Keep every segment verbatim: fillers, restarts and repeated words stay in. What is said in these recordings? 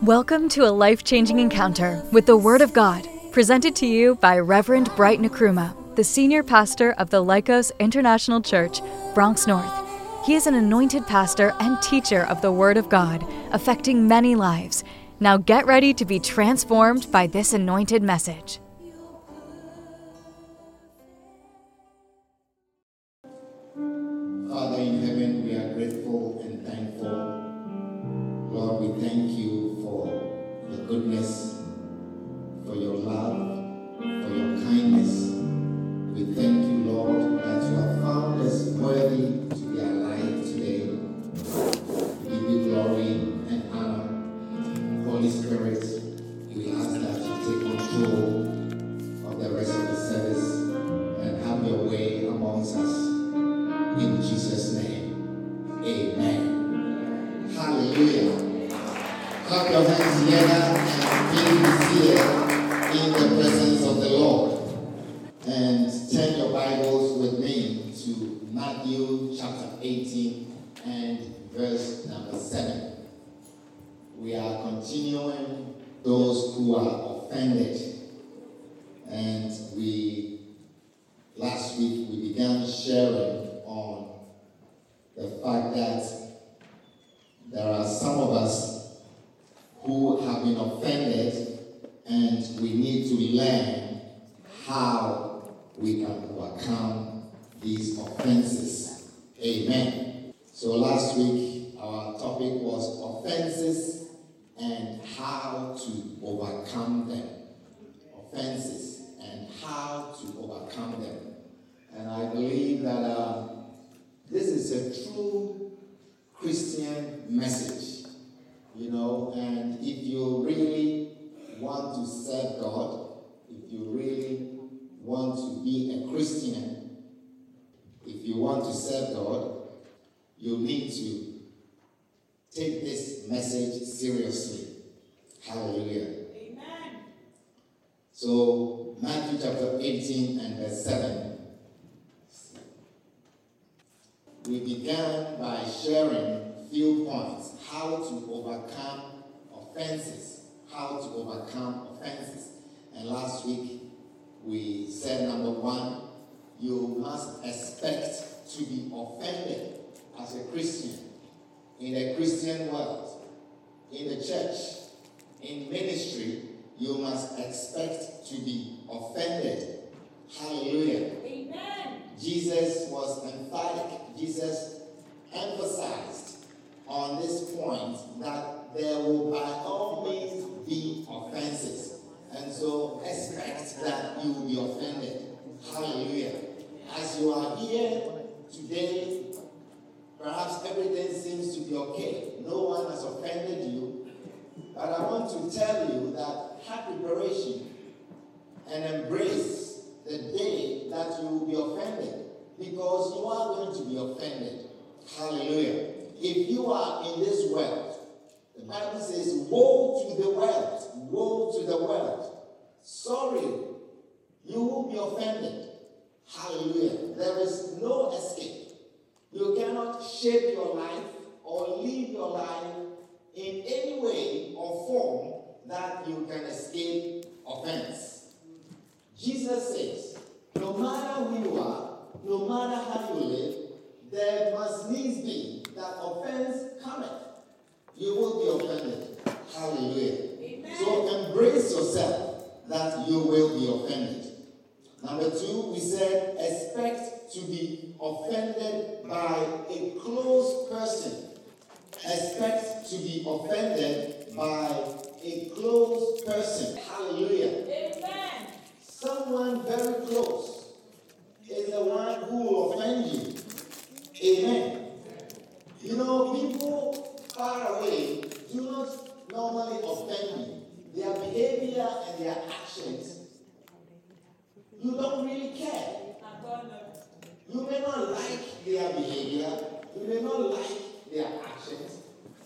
Welcome to a life-changing encounter with the Word of God, presented to you by Reverend Bright Nkrumah, the senior pastor of the Lycos International Church, Bronx North. He is an anointed pastor and teacher of the Word of God, affecting many lives. Now get ready to be transformed by this anointed message. Father in heaven, we are grateful and thankful. Lord, we thank you for the goodness, for your love, for your kindness. We thank you, Lord, that you have found us worthy to be alive today. We give you glory and honor. Holy Spirit, we ask that you take control of the rest of the service and have your way amongst us. In Jesus' name, amen. Hallelujah. Clap your hands together and be here in the presence of the Lord. And turn your Bibles with me to Matthew chapter eighteen and verse number seven. We are continuing those who are offended. And we, last week, we began sharing on the fact that there are some of us who have been offended, and we need to learn how we can overcome these offenses. Amen. So last week our topic was offenses and how to overcome them. Offenses and how to overcome them. And I believe that uh, this is a true Christian message. You know, and if you really want to serve God, if you really want to be a Christian, if you want to serve God, you need to take this message seriously. Hallelujah. Amen. So, Matthew chapter eighteen and verse seven. We began by sharing few points, how to overcome offenses, how to overcome offenses. And last week we said, number one, you must expect to be offended as a Christian, in a Christian world, in the church, in ministry. You must expect to be offended. Hallelujah. Amen. Jesus was emphatic. Jesus emphasized on this point that there will by all means be offenses. And so expect that you will be offended. Hallelujah. As you are here today, perhaps everything seems to be okay. No one has offended you. But I want to tell you that have preparation and embrace the day that you will be offended, because you are going to be offended. Hallelujah. If you are in this world, the Bible says, woe to the world, woe to the world. Sorry, you will be offended. Hallelujah. There is no escape. You cannot shape your life or live your life in any way or form that you can escape offense. Jesus says, no matter who you are, no matter how you live, there must needs be that offense cometh. You will be offended. Hallelujah. Amen. So embrace yourself that you will be offended. Number two, we said expect to be offended by a close person. Expect to be offended by a close person. Hallelujah. Amen. Someone very close is the one who will offend you. Amen. You know, people far away do not normally offend you. Their behavior and their actions, you don't really care. You may not like their behavior. You may not like their actions.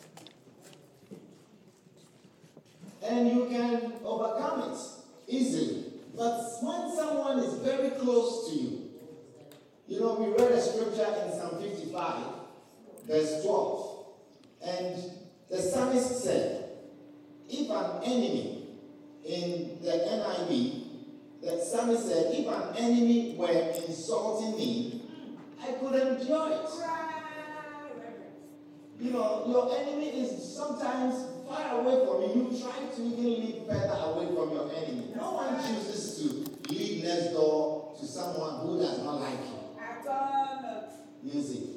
And you can overcome it easily. But when someone is very close to you, you know, we read a scripture in Psalm fifty-five, verse twelve. And the psalmist said, if an enemy, in the N I V, the psalmist said, if an enemy were insulting me, I could endure it. You know, your enemy is sometimes far away from you. You try to even live further away from your enemy. No one chooses to live next door to someone who does not like you. You see.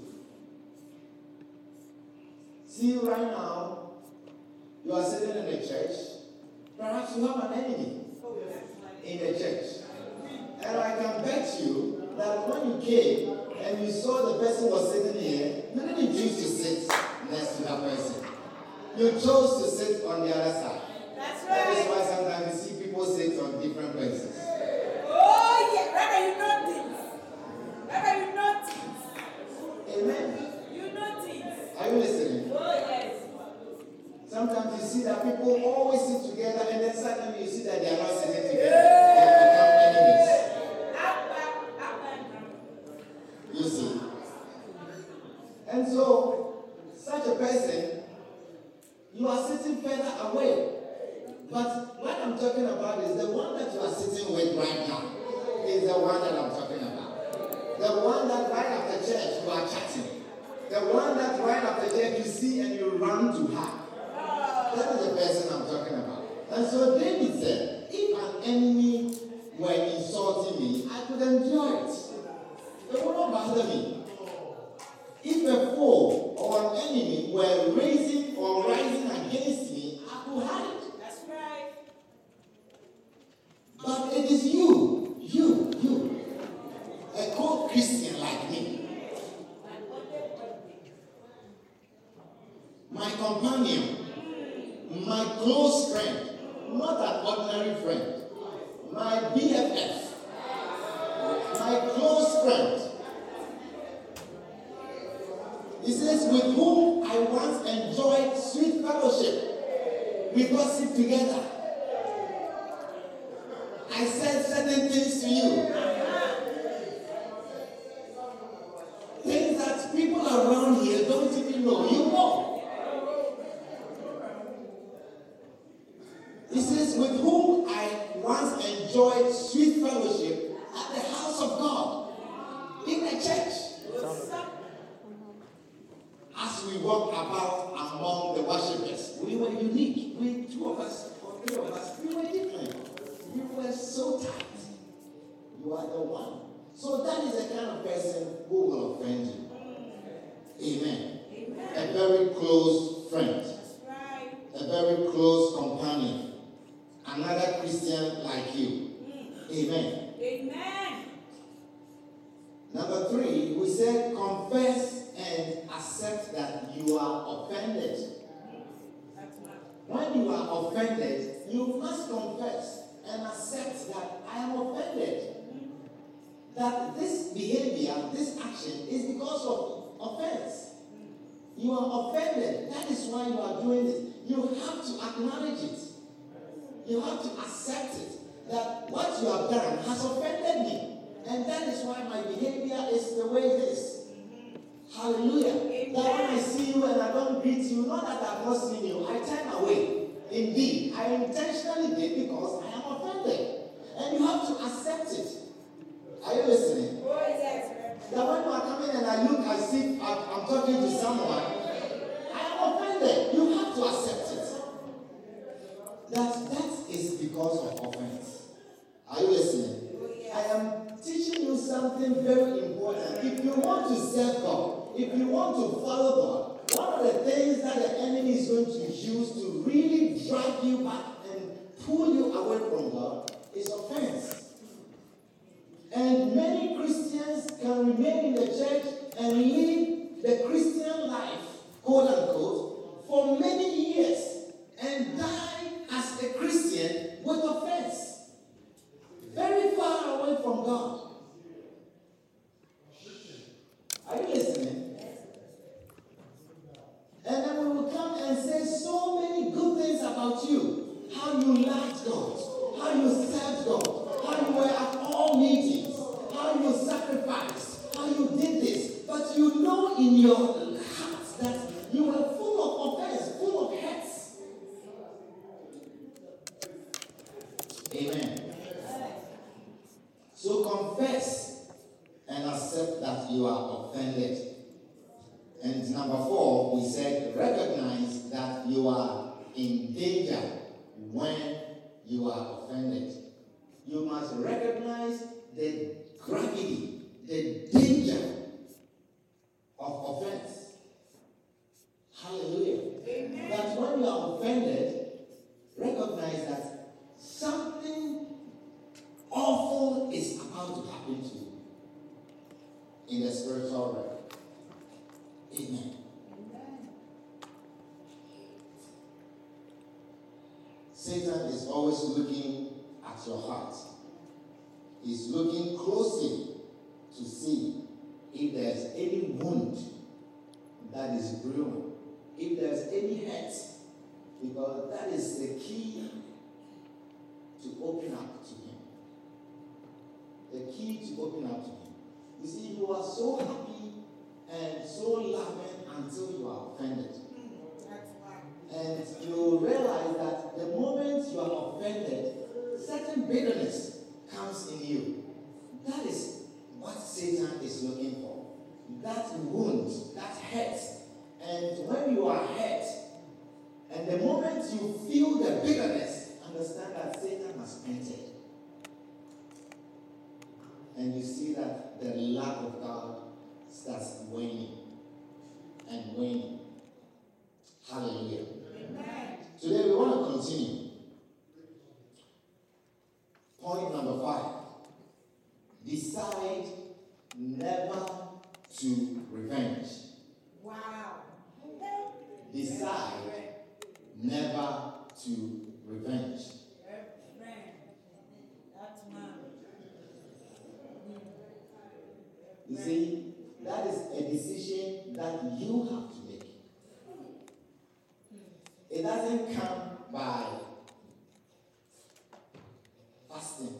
See, right now, you are sitting in a church. Perhaps you have an enemy in the church. And I can bet you that when you came and you saw the person was sitting here, you didn't choose to sit next to that person. You chose to sit on the other side. That's right. That is why sometimes you see people sit on different places. Oh, yeah. Rather you notice. Rather you notice. Amen. You notice. Are you listening? Oh, yes. Sometimes you see that people always sit together and then suddenly you see that they are not sitting together. They have become enemies. You see. And so, such a person, you are sitting further away. But what I'm talking about is the one that you are sitting with right now is the one that I'm talking about. The one that right after church you are chatting. The one that right after church you see and you run to her. That is the person I'm talking about. And so David said, if an enemy were insulting me, I could endure it. It would not bother me. If a foe or an enemy were raising or rising against me, I could hide. That's right. But it is you, you, you, a co-Christian like me, my companion, my close friend, not an ordinary friend, my B F F, my close friend. He says, with whom I once enjoyed sweet fellowship. We gossip together. I said certain things to you. Things that people around here don't even know. You know. He says, with whom I once enjoyed sweet fellowship at the house of God, in the church. As we walk about among the worshippers, we were unique. We, two of us, or three of us, we were different. We were so tight. You are the one. So that is the kind of person who will offend you. Amen. Amen. A very close friend. Right. A very close companion. Another Christian like you. Mm. Amen. Amen. Number three, we said confess and accept that you are offended. When you are offended, you must confess and accept that I am offended. That this behavior, this action is because of offense. You are offended. That is why you are doing this. You have to acknowledge it. You have to accept it. That what you have done has offended me. And that is why my behavior is the way it is. Hallelujah. Amen. That when I see you and I don't greet you, not that I've not seen you, I turn away. Indeed, I intentionally did because I am offended. And you have to accept it. Are you listening? Oh, yes. That when you are coming and I look as if I'm, I'm talking to someone, I am offended. You have to accept it. That, that is because of offense. Are you listening? Oh, yes. I am teaching you something very important. If you want to serve God, if you want to follow God, one of the things that the enemy is going to use to really drag you back and pull you away from God is offense. And many Christians can remain in the church and live the Christian life, quote unquote, for many years and die as a Christian with offense. Very far away from God. Are you listening? And then we will come and say so many good things about you. How you loved God. How you served God. How you were at all meetings. How you sacrificed. How you did this. But you know in your heart that you were full of offense, full of hurts. Therefore, we said, recognize that you are in danger when you are offended. You must recognize the gravity, the danger of offense. Hallelujah. Amen. That when you are offended, recognize that something awful is about to happen to you in the spiritual realm. Amen. Amen. Satan is always looking at your heart. He's looking closely to see if there's any wound that is brewing, if there's any hurt, because that is the key to open up to him. The key to open up to him. You see, you are so happy and so loving until you are offended. And you realize that the moment you are offended, certain bitterness comes in you. That is what Satan is looking for. That wound, that hurt. And when you are hurt, and the moment you feel the bitterness, understand that Satan has entered. And you see that the love of God starts waning and waning. Hallelujah. Amen. Today we want to continue. Point number five. Decide never to revenge. Wow. Decide never to revenge. You see, that is a decision that you have to make. It doesn't come by fasting.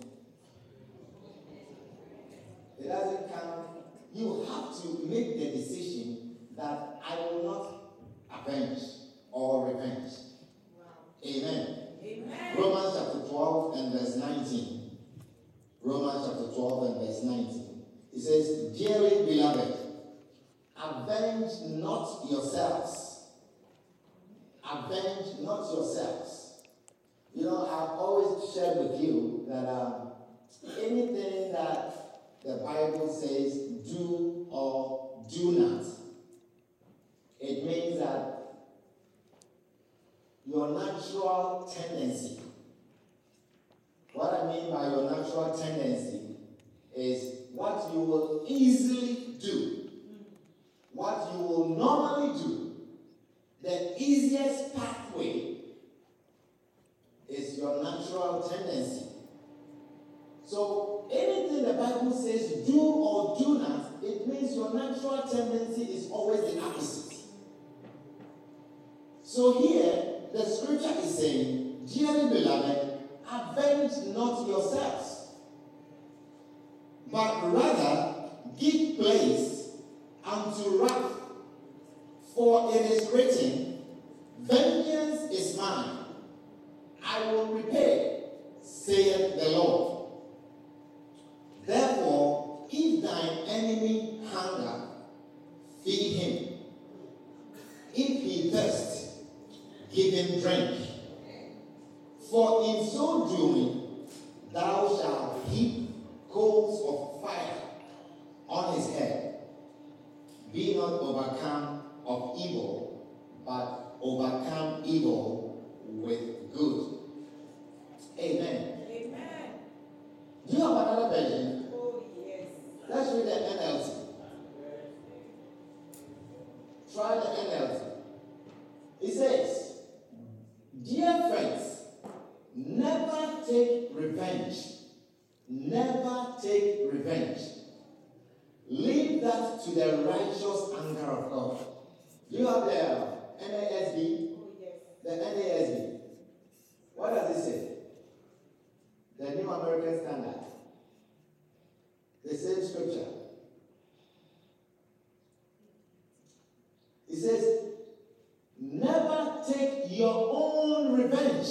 It doesn't come. You have to make the decision that I will not avenge or revenge. Wow. Amen. Amen. Romans chapter twelve and verse nineteen. Romans chapter twelve and verse nineteen. It says, dearly beloved, avenge not yourselves. Avenge not yourselves. You know, I've always shared with you that um, anything that the Bible says do or do not, it means that your natural tendency, what I mean by your natural tendency is what you will easily do, what you will normally do. The easiest pathway is your natural tendency. So anything the Bible says do or do not, it means your natural tendency is always the opposite. So here, the scripture is saying, dearly beloved, avenge not yourselves, but rather give place unto wrath. For it is written, vengeance is mine, I will repay, saith the Lord. Therefore, if thine enemy hunger, feed him. If he thirst, give him drink. For in so doing, thou shalt heap coals of fire on his head. Be not overcome of evil, but overcome evil with good. Amen. Amen. Do you have another version? Oh, yes. Let's read the N L T. Try the N L T. It says, dear friends, never take revenge. Never take revenge. Leave that to the righteous anger of God. Do you have the N A S B? Oh, yes. The N A S B. What does it say? The New American Standard. The same scripture. It says, never take your own revenge.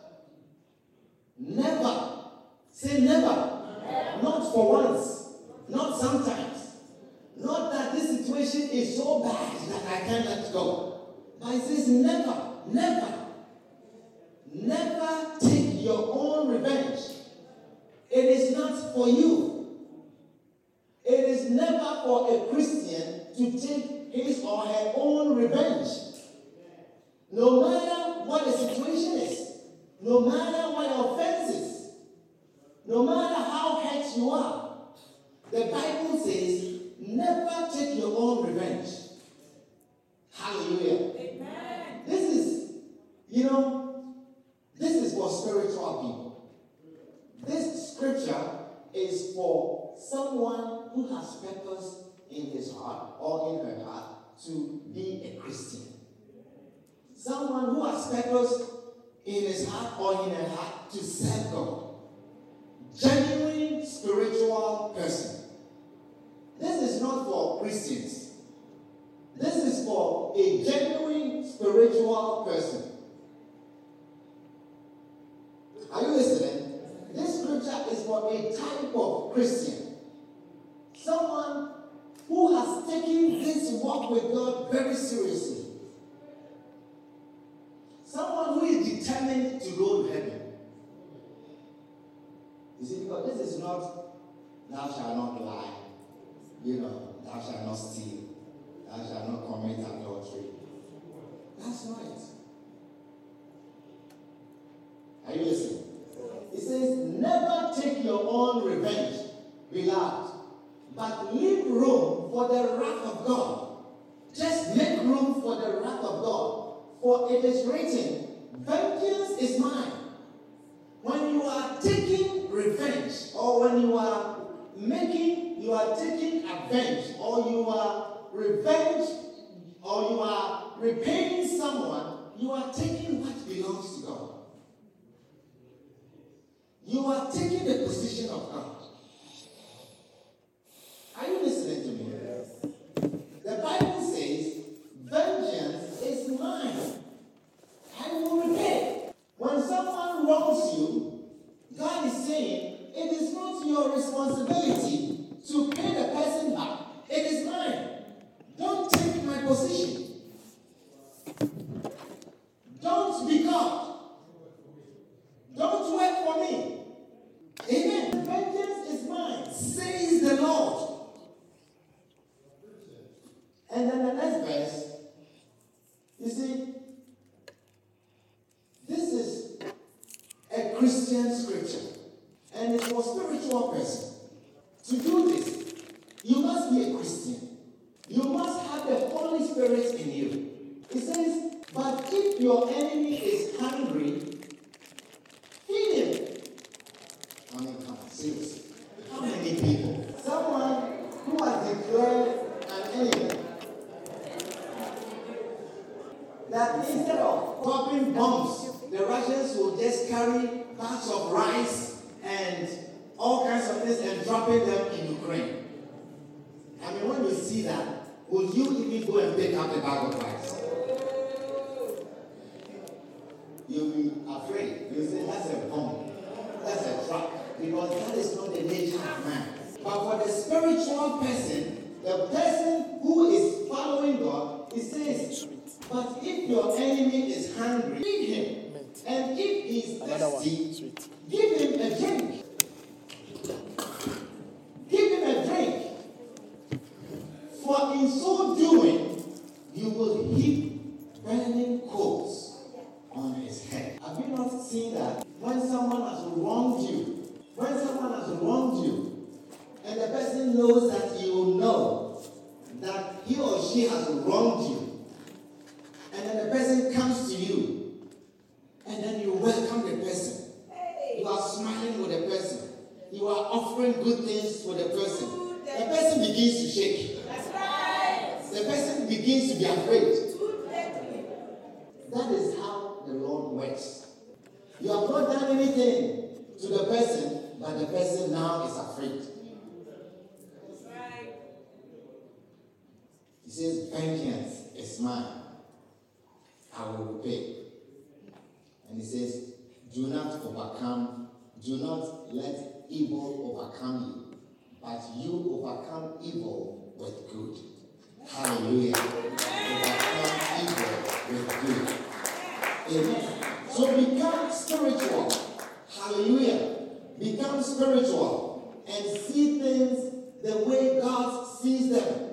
Never. Say never. Not for once. Not sometimes. Not that this situation is so bad that I can't let go. But it says never, never, never take your own revenge. It is not for you. It is never for a Christian to take his or her own revenge. No matter what the situation is, no matter what the offense is, no matter how hurt you are, the Bible says, never take your own revenge. Hallelujah. Amen. This is, you know, this is for spiritual people. This scripture is for someone who has purpose in his heart or in her heart to be a Christian. Someone who has purpose in his heart or in her heart to serve God. Genuine spiritual person. This is not for Christians. This is for a genuine spiritual person. Are you listening? This scripture is for a type of Christian. Someone who has taken this walk with God very seriously. Someone who is determined to go to heaven. You see, because this is not, thou shalt not lie. You know, thou shalt not steal. Thou shalt not commit adultery. That's not it. Are you listening? It says, never take your own revenge, beloved, but leave room for the wrath of God. Just make room for the wrath of God. For it is written, vengeance is mine. When you are taking revenge, or when you are making, you are taking revenge, or you are revenge, or you are repaying someone, you are taking what belongs to God. You are taking the position of God. Are you listening to me? Yes. The Bible says, vengeance is mine. I will repay. When someone wrongs you, God is saying, it is not your responsibility to pay the person back. It is mine. Don't take my position. Don't be God. Don't work for me. Amen. Vengeance is mine, says the Lord. And then the next verse, you see, this is a Christian scripture. And it's for a spiritual person. To do this, you must be a Christian. You must have the Holy Spirit in you. It says, but if your enemy is hungry, feed him. I mean, come on, seriously. How many people? Someone who has declared an enemy that instead of dropping bombs, the Russians will just carry bags of rice and all kinds of things and dropping them in Ukraine. I mean, when you see that, would you even go and pick up a bag of rice? You'll be afraid. You'll say, that's a bomb. That's a trap. Because that is not the nature of man. But for the spiritual person, the person who is following God, he says, but if your enemy is hungry, feed him. And if he is thirsty, give him a drink. Give him a drink. For in so doing, you will heap burning coals on his head. Have you not seen that? When someone has wronged you, when someone has wronged you, and the person knows that you know that he or she has wronged you, and then the person comes to you, and then you welcome the person. You are smiling with the person. You are offering good things for the person. The person begins to shake. That's right. The person begins to be afraid. That is how the Lord works. You have not done anything to the person, but the person now is afraid. That's right. He says, vengeance is mine. I will repay. And he says, do not overcome, do not let evil overcome you, but you overcome evil with good. Hallelujah. Overcome evil with So become spiritual. Hallelujah. Become spiritual and see things the way God sees them.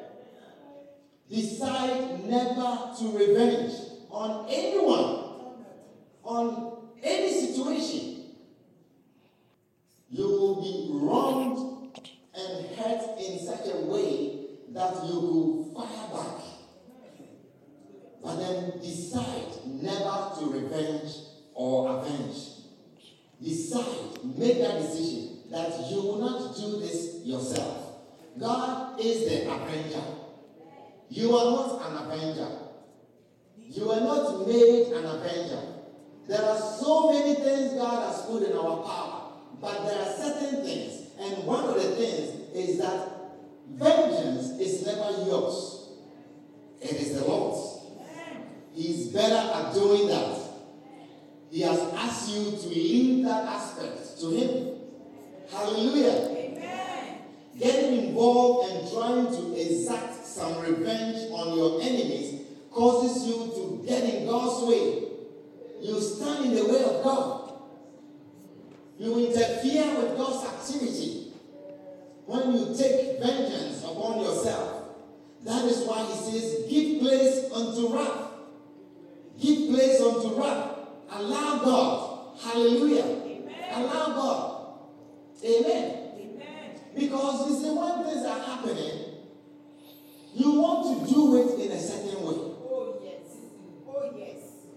Decide never to revenge on anyone, on any situation. You will be wronged and hurt in such a way that you will fire back. But then decide never to revenge or avenge. Decide, make that decision that you will not do this yourself. God is the avenger. You are not an avenger. You are not made an avenger. There are so many things God has put in our power, but there are certain things, and one of the things is that vengeance is never yours. It is the Lord's. He's better at doing that. He has asked you to leave that aspect to Him. Hallelujah. Amen. Getting involved and trying to exact some revenge on your enemies causes you to get in God's way. You stand in the way of God. You interfere with God's activity when you take vengeance upon yourself. That is why He says, give place unto wrath. Give place unto wrath. Allow God. Hallelujah. Amen. Allow God. Amen. Amen. Because you see, when things are happening, you want to do it in a certain way. Oh, yes. Oh, yes.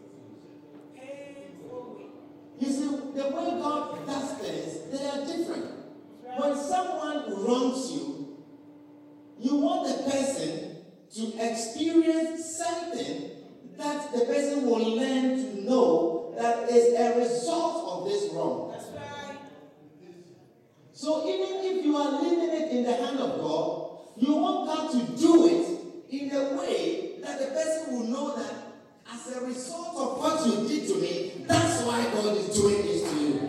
You see, the way God does things, they are different. When someone wrongs you, you want the person to experience something that the person will learn to know that is a result of this wrong. That's right. So even if you are leaving it in the hand of God, you want God to do it in a way that the person will know that as a result of what you did to me, that's why God is doing this to you.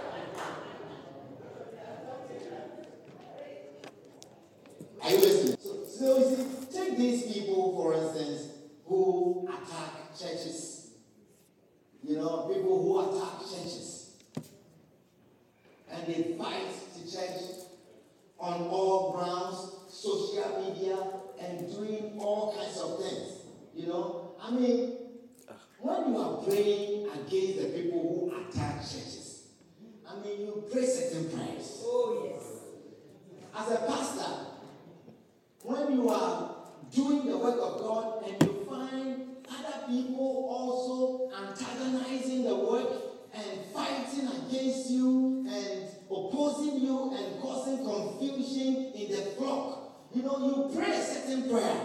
Are you listening? So, so you see, take these people, for instance, who attack churches. You know, people who attack churches. And they fight the church on all grounds, social media, and doing all kinds of things. You know, I mean, when you are praying against the people who attack churches, I mean, you pray certain prayers. Oh, yes. As a pastor, when you are doing the work of God and you find other people also antagonizing the work and fighting against you and opposing you and causing confusion in the flock, you know, you pray a certain prayer.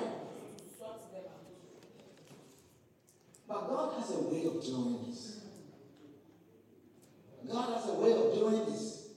But God has a way of doing this. God has a way of doing this.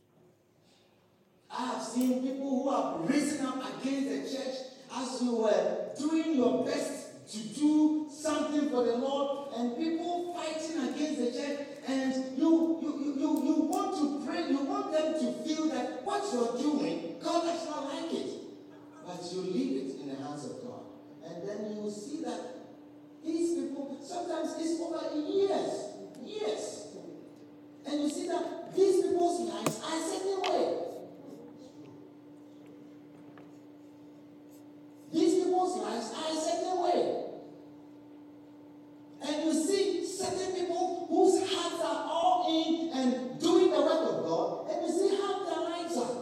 I have seen people who have risen up against the church as you were doing your best to do something for the Lord, and people fighting against the church, and you you, you, you want to pray, you want them to feel that what you are doing, God does not like it. But you leave it in the hands of God. And then you will see that these people, sometimes it's over years, years. And you see that these people's lives are a certain way. These people's lives are a certain way. And you see certain people whose hearts are all in and doing the work of God, and you see how their lives are.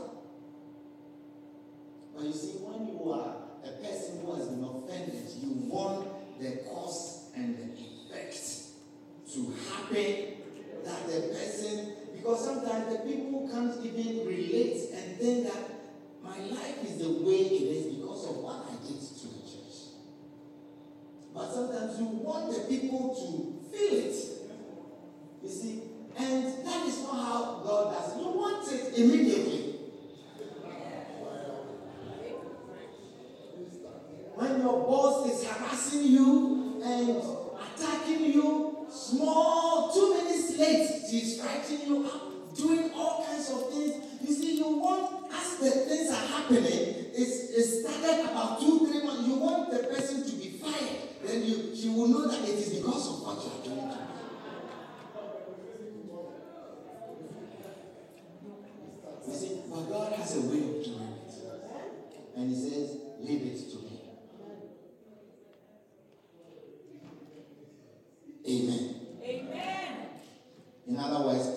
But you see, when you are a person who has been offended, you want the cause and the effect to happen, that the person, because sometimes the people can't even relate and think that my life is the way it is because of what I did to the church. But sometimes you want the people to feel it. You see, and that is not how God does it. You want it immediately. When your boss is harassing you and attacking you, small, two minutes late, she's striking you up, doing all kinds of things. You see, you want, as the things are happening, it's, it started about two, three months, you want the person to be fired. Then you, she will know that it is because of what you are doing to me.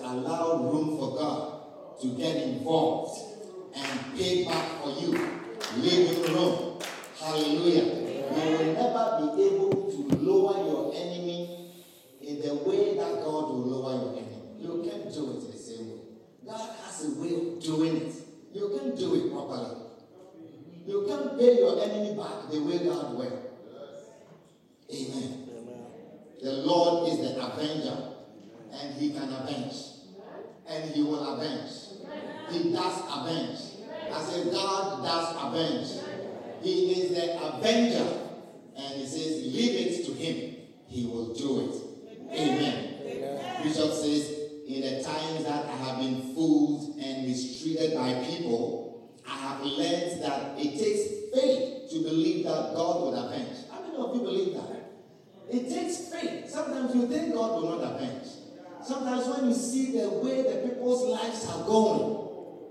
allow room for God to get involved and pay back for you. Leaving room. Hallelujah. You will never be able to lower your enemy in the way that God will lower your enemy. You can't do it the same way. God has a way of doing it. You can't do it properly. You can't pay your enemy back the way God will. Amen. Amen. The Lord is the avenger, and he can avenge. And he will avenge. He does avenge. I said, God does avenge. He is the avenger. And he says, leave it to him. He will do it. Amen. Amen. Bishop says, in the times that I have been fooled and mistreated by people, I have learned that it takes faith to believe that God will avenge. How many of you believe that? It takes faith. Sometimes you think God will not avenge. Sometimes when you see the way the people's lives are going,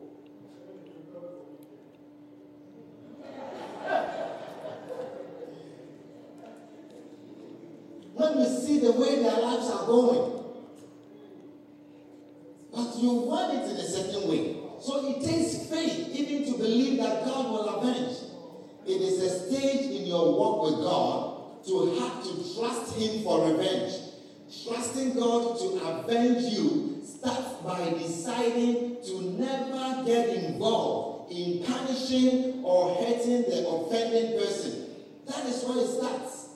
when you see the way their lives are going, but you want it in a certain way. So it takes faith even to believe that God will avenge. It is a stage in your walk with God to have to trust him for revenge. Trusting God to avenge you starts by deciding to never get involved in punishing or hurting the offending person. That is where it starts.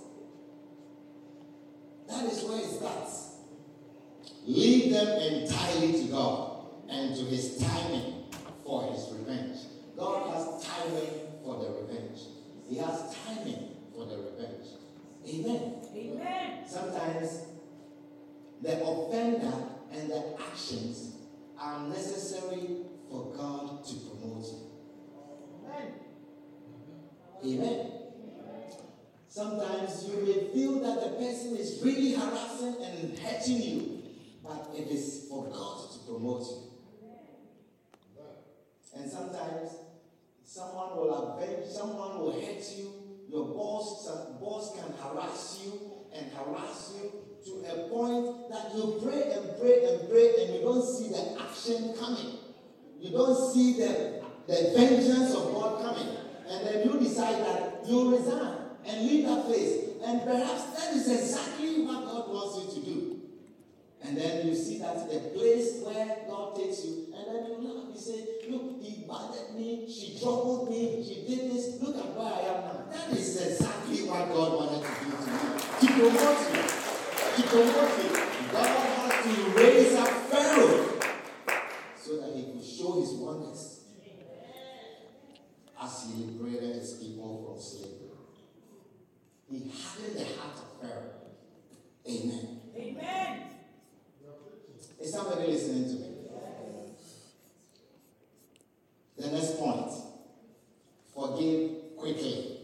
That is where it starts. Leave them entirely to God and to his timing for his revenge. God has timing for the revenge. He has timing for the revenge. Amen. Amen. Sometimes the offender and the actions are necessary for God to promote you. Amen. Amen. Sometimes you may feel that the person is really harassing and hurting you, but it is for God to promote you. And sometimes someone will avenge, someone will hurt you. Your boss, some boss can harass you and harass you to a point that you pray and pray and pray and you don't see the action coming. You don't see the, the vengeance of God coming. And then you decide that you resign and leave that place. And perhaps that is exactly what God wants you to do. And then you see that the place where God takes you, and then you laugh, you say, look, he bothered me, she troubled me, she did this, look at where I am now. That is exactly what God wanted to do to you. To promote you. To promote you. God had to raise up Pharaoh so that he could show his wonders as he liberated his people from slavery. He hardened the heart of Pharaoh. Amen. Amen. Is somebody listening to me? The next point. Forgive quickly.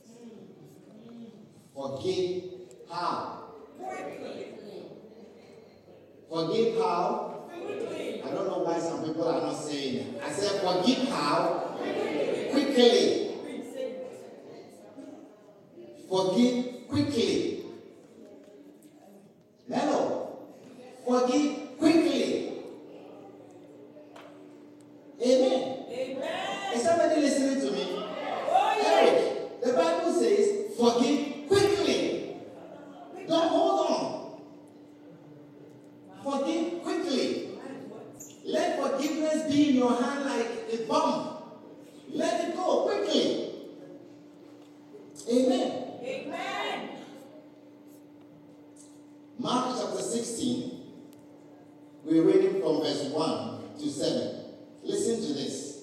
Forgive how? Forgive how? I don't know why some people are not saying it. I said forgive how? Quickly. Forgive quickly. Hello. Forgive quickly. Amen. Amen. Is somebody listening to me? Oh, yeah. Eric, the Bible says, forgive quickly. Don't hold on. Forgive quickly. Let forgiveness be in your hand like a bomb. Let it go quickly. Amen. Amen. Mark chapter sixteen. We're reading from verse one to seven. Listen to this.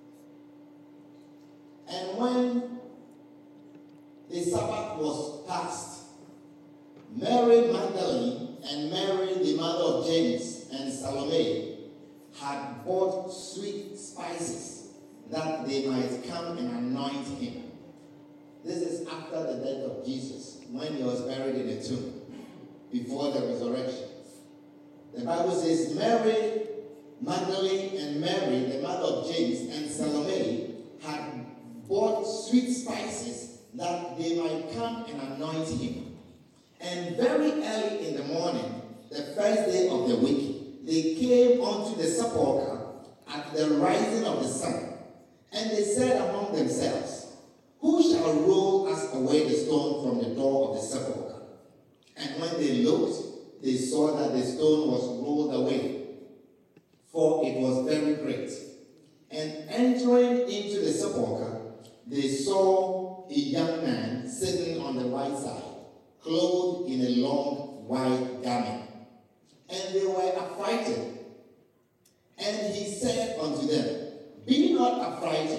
And when the Sabbath was past, Mary Magdalene and Mary, the mother of James, and Salome had bought sweet spices that they might come and anoint him. This is after the death of Jesus, when he was buried in a tomb, before the resurrection. The Bible says Mary Magdalene and Mary, the mother of James, and Salome had bought sweet spices that they might come and anoint him. And very early in the morning, the first day of the week, they came unto the sepulchre at the rising of the sun, and they said among themselves, who shall roll us away the stone from the door of the sepulchre? And when they looked, they saw that the stone was rolled away, for it was very great. And entering into the sepulchre, they saw a young man sitting on the right side, clothed in a long white garment. And they were affrighted. And he said unto them, be not affrighted.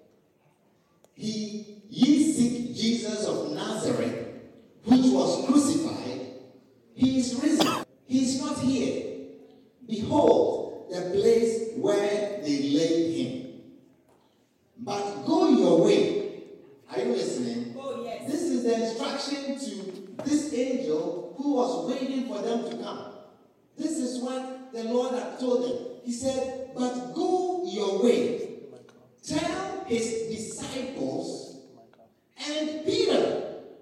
He, ye seek Jesus of Nazareth, which was crucified. He is risen. He is not here. Behold, the place where they laid him. But go your way. Are you listening? Oh, yes. This is the instruction to this angel who was waiting for them to come. This is what the Lord had told them. He said, but go your way. Tell his disciples and Peter.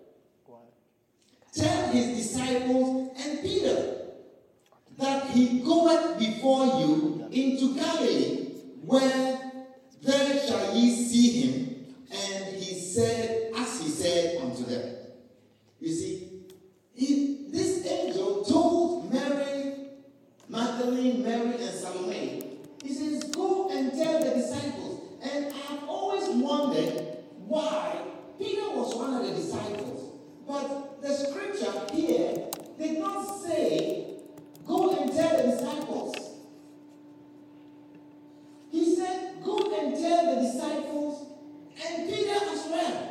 Tell his disciples and Peter that he goeth before you into Galilee, where there shall ye see him. And he said, as he said unto them. You see, he, this angel told Mary, Magdalene, Mary, and Salome, he says, go and tell the disciples. And I've always wondered why Peter was one of the disciples. But the scripture here did not say, go and tell the disciples. He said, go and tell the disciples and Peter as well.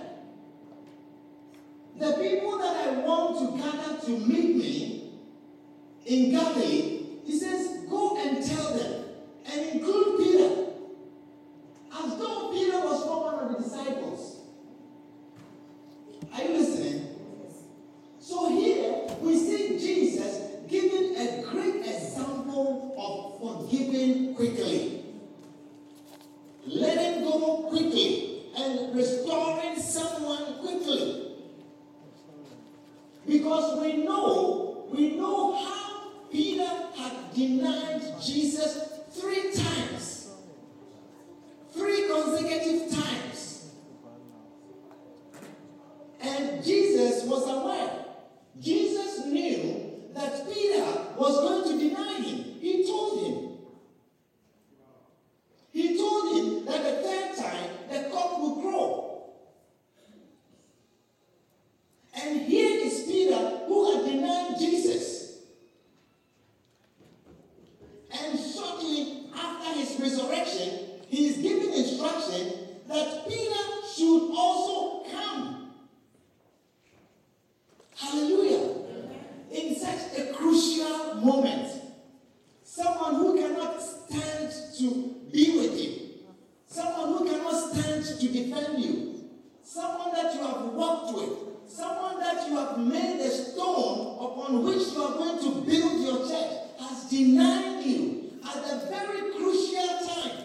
The people that I want to gather to meet me in Galilee, he says, go and tell them and include Peter. As though Peter was not one of the disciples. Are you listening? So here we see Jesus giving a great example of forgiving quickly, letting go quickly, and restoring someone quickly. Because we know, we know how Peter had denied Jesus three times. Three consecutive times. And Jesus was aware. Jesus knew that Peter was going to deny him. He told him. He told him that the third time the cock will crow. And here is Peter who had denied Jesus. And shortly after his resurrection, he is giving instruction that Peter should also come. Hallelujah. In such a crucial moment, someone who cannot stand to be with you, someone who cannot stand to defend you, someone that you have walked with, someone that you have made a stone upon which you are going to build your church, has denied you at a very crucial time.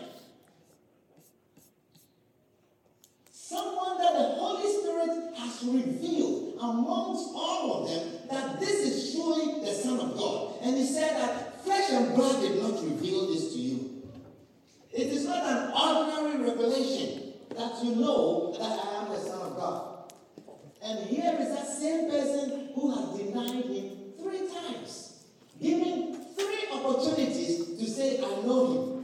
Someone that the Holy Spirit has revealed amongst all of them that this is truly the Son of God. And he said that flesh and blood did not reveal this to you. It is not an ordinary revelation that you know that I am the Son of God. And here is that same person who has denied him three times, giving three opportunities to say, I know him.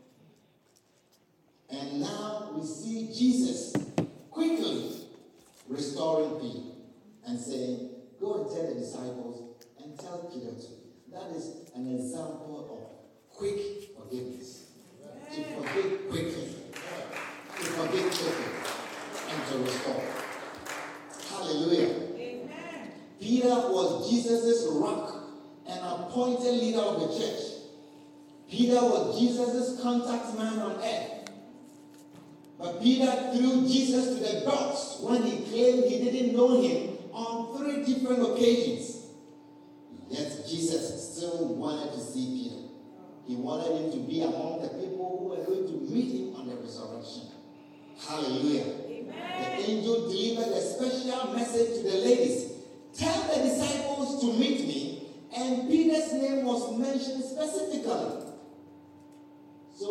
And now we see Jesus quickly restoring Peter and saying, go and tell the disciples and tell Peter too. That is an example of quick forgiveness. To forgive quickly. To forgive quickly. And to restore. Hallelujah. Amen. Peter was Jesus' rock and appointed leader of the church. Peter was Jesus' contact man on earth. But Peter threw Jesus to the dogs when he claimed he didn't know him on three different occasions. Yet Jesus still wanted to see Peter. He wanted him to be among the people who were going to meet him on the resurrection. Hallelujah. Amen. The angel delivered a special message to the ladies. Tell the disciples to meet me. And Peter's name was mentioned specifically.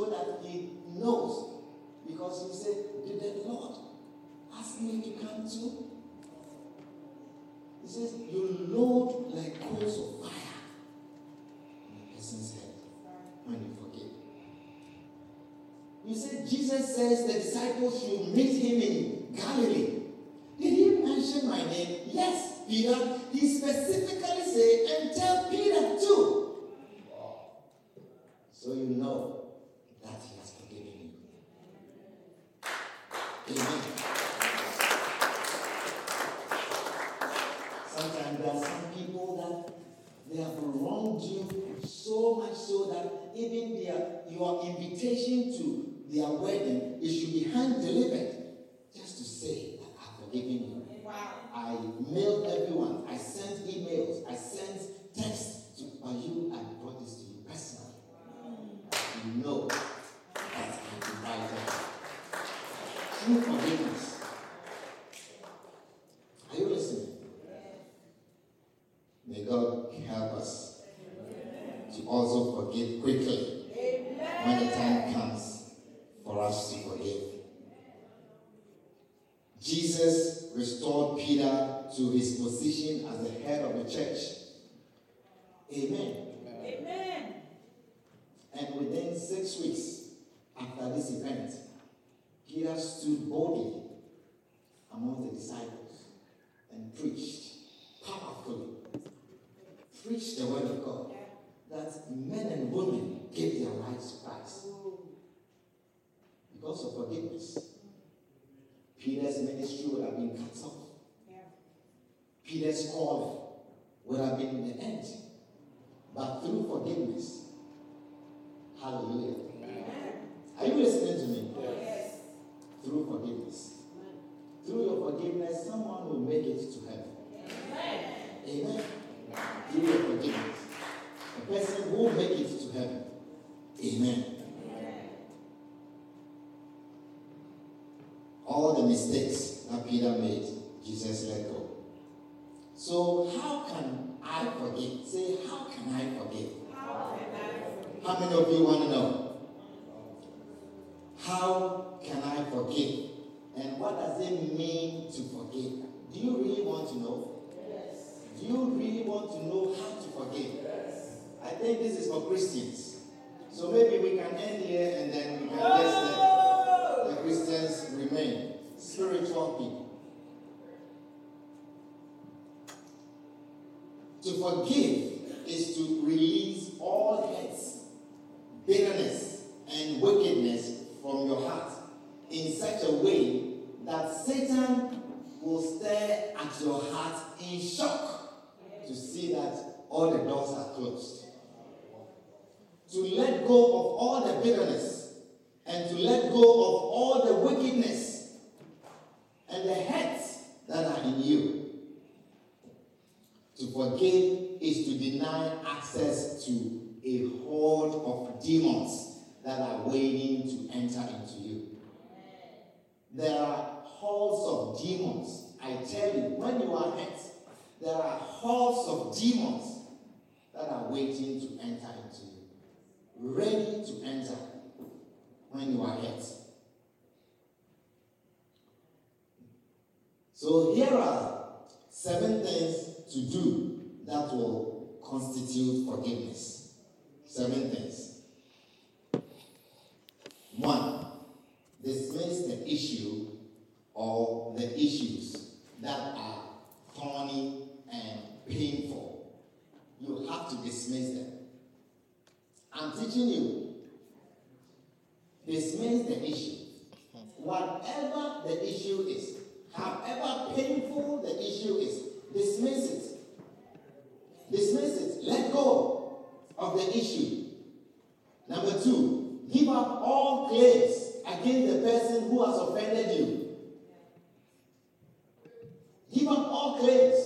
know that he knows. Because he said, did the Lord ask me to come too? He says, you load like coals of fire on the person's head when you forgive. You said Jesus says the disciples should meet him in Galilee. Did he mention my name? Yes, Peter. He specifically said, and tell Peter too. So you know that he has forgiven you. Amen. Sometimes there are some people that they have wronged you so much so that even their your invitation to their wedding, it should be hand delivered just to say that I've forgiven you. Wow. I mailed everyone. I sent emails. I sent texts to but you. I brought this to you personally. You know that I'm invited. True forgiveness. Are you listening? May God help us to also forgive quickly when the time comes for us to forgive. Jesus restored Peter to his position as the head of the church. Amen. Amen. And within six weeks after this event, Peter stood boldly among the disciples and preached powerfully. Preached the word of God. That men and women gave their lives to Christ. Because of forgiveness. Peter's ministry would have been cut off. Peter's calling would have been the end. But through forgiveness, hallelujah. Amen. Are you listening to me? Yes. Through forgiveness. Amen. Through your forgiveness, someone will make it to heaven. Amen. Amen. Through your forgiveness, a person will make it to heaven. Amen. Amen. All the mistakes that Peter made, Jesus let go. So how can I forgive? Say, how can I forgive? How can I forgive? How many of you want to know? How can I forgive? And what does it mean to forgive? Do you really want to know? Yes. Do you really want to know how to forgive? Yes. I think this is for Christians. So maybe we can end here and then we can just let the Christians remain spiritual people. To forgive is to release all hurts, bitterness, and wickedness from your heart in such a way that Satan will stare at your heart in shock to see that all the doors are closed. To let go of all the bitterness and to let go of all the wickedness and the hurts that are in you. To forgive is to deny access to a horde of demons that are waiting to enter into you. There are hordes of demons. I tell you, when you are hurt, there are hordes of demons that are waiting to enter into you. Ready to enter when you are hurt. So here are seven things to do that will constitute forgiveness. Seven things. One, dismiss the issue or the issues that are thorny and painful. You have to dismiss them. I'm teaching you. Dismiss the issue. Whatever the issue is, however painful the issue is, dismiss it. Dismiss it. Let go of the issue. Number two, give up all claims against the person who has offended you. Give up all claims.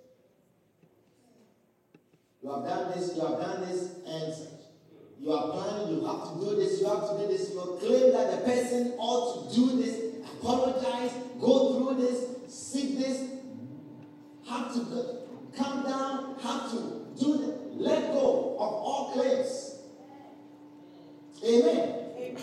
You have done this, you have done this, and you are planning, you have to do this, you have to do this. You claim that the person ought to do this, apologize, go through this, seek this, have to go, come down, have to do this. Let go of all claims. Amen. Amen.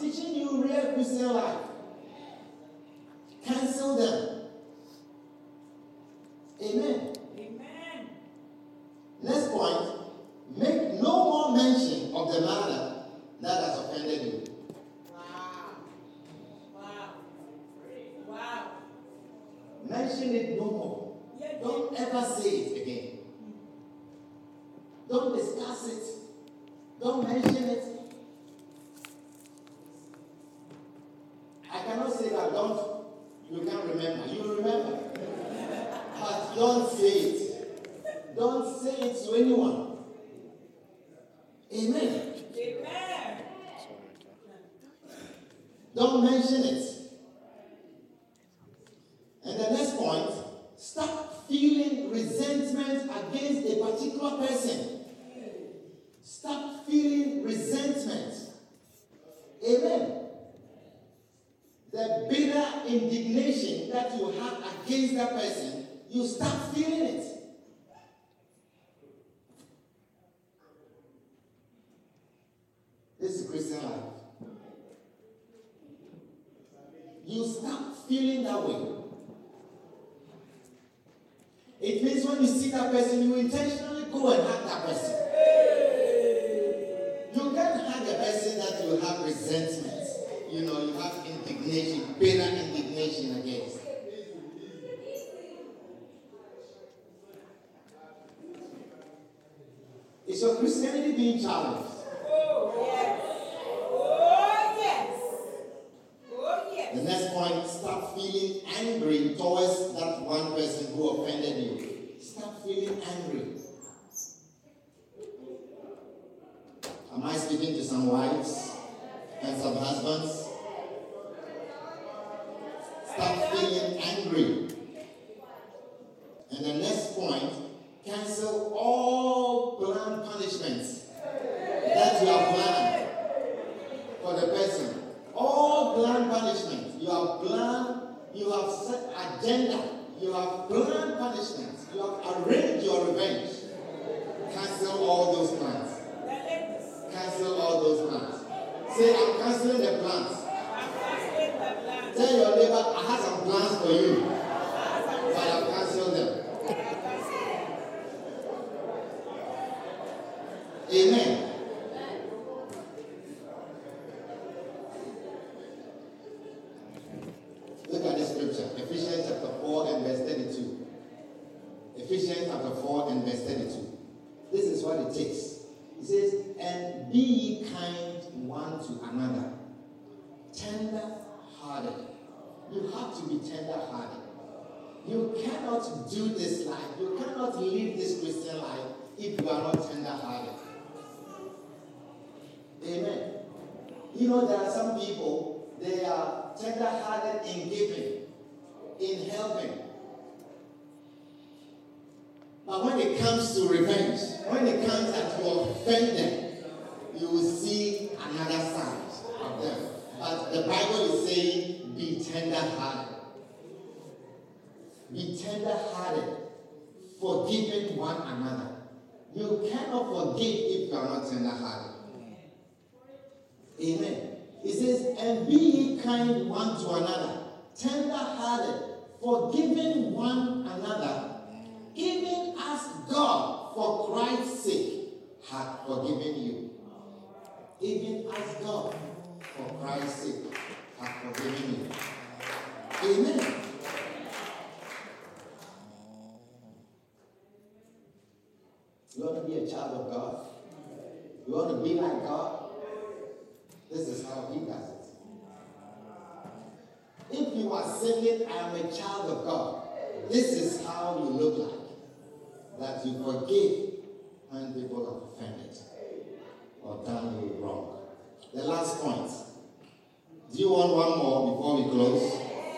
teaching you real Christian life. Cancel them. Amen. Amen. Next point, make no more mention of the matter that has offended you. Wow. Wow. Wow. Mention it no more. Yeah, Don't ever say it again. Don't discuss it. Don't mention it. I cannot say that don't, you can't remember. You remember. But don't say it. Don't say it to anyone. Amen. Amen. Don't mention it. And the next point, stop feeling resentment against a particular person. Stop feeling resentment. Amen. The bitter indignation that you have against that person, you stop feeling it. This is Christian life. You stop feeling that way. It means when you see that person, you intentionally go and hug that person. You can't hug a person that you have resentment. You know, you have indignation, bitter indignation against. Is your Christianity being challenged? Oh, yes. Oh, yes. Oh, yes. The next point, stop feeling angry towards that one person who offended you. Stop feeling angry. Am I speaking to some wives and some husbands? Stop feeling angry. And the next point, cancel all planned punishments that you have planned for the person. All planned punishments. You have planned, you have set agenda, you have planned punishments, you have arranged your revenge. Cancel all those plans. Cancel all those plans. Say, I'm canceling the plans. Tell your neighbor, I have some plans for you, but I've canceled them. Amen. Look at this scripture, Ephesians chapter four and verse thirty-two. Ephesians chapter four and verse thirty-two. This is what it takes. It says, and be ye kind one to another, tender-hearted. You have to be tender-hearted. You cannot do this life, you cannot live this Christian life if you are not tender-hearted. Amen. You know, there are some people, they are tender-hearted in giving, in helping. But when it comes to revenge, when it comes that you offend them, you will see another side of them. But the Bible is saying, be tender-hearted. Be tender-hearted, forgiving one another. You cannot forgive if you are not tender-hearted. Amen. It says, and be ye kind one to another, tender-hearted, forgiving one another, even as God, for Christ's sake, hath forgiven you. Even as God, for Christ's sake, hath forgiven you. Amen. You want to be a child of God? You want to be like God? This is how he does it. If you are singing, I am a child of God, this is how you look like. That you forgive when people have offended or done you wrong. The last point. Do you want one more before we close?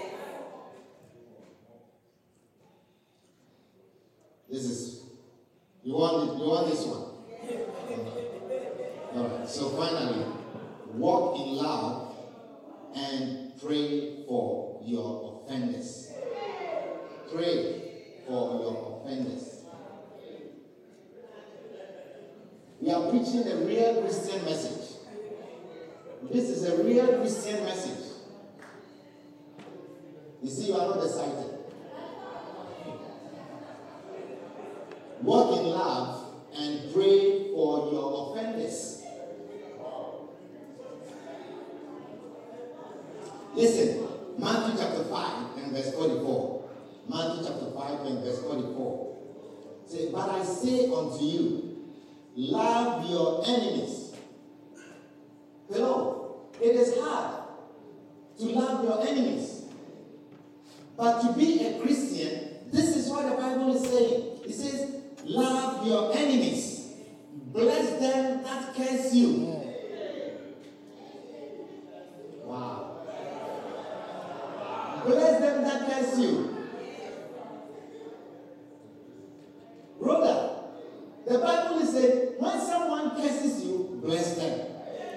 This is, you want it, you want this one? Alright, so finally, walk in love and pray for your offenders. Pray for your offenders. We are preaching a real Christian message. This is a real Christian message. You see, you are not excited. Walk in love and pray for your offenders. Listen, Matthew chapter five and verse forty-four. Matthew chapter five and verse forty-four. Say, but I say unto you, love your enemies. Hello, it is hard to love your enemies. But to be a Christian, this is what the Bible is saying. It says, love your enemies. Bless them that curse you. Wow. Bless them that curse you. Brother, the Bible is saying, when someone curses you, bless them.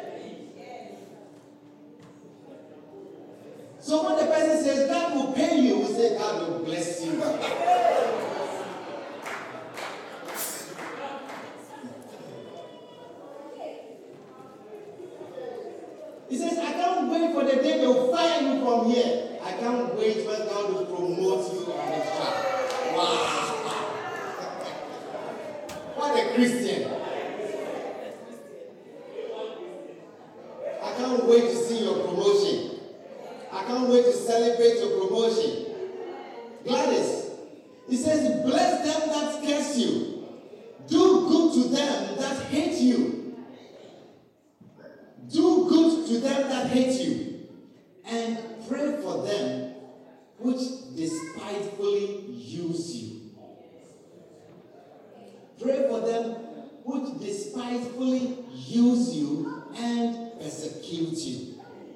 So when the person says, God will pay you, we say, God will bless you. He says, I can't wait for the day they will fire you from here. I can't wait when God will promote you on the job. Wow. What a Christian. I can't wait to see your promotion. I can't wait to celebrate your promotion. Gladys, he says, bless them that curse you. Do good to them that hate you. Do good to them that hate you. And pray for them which despitefully use you. Pray for them which despitefully use you and persecute you.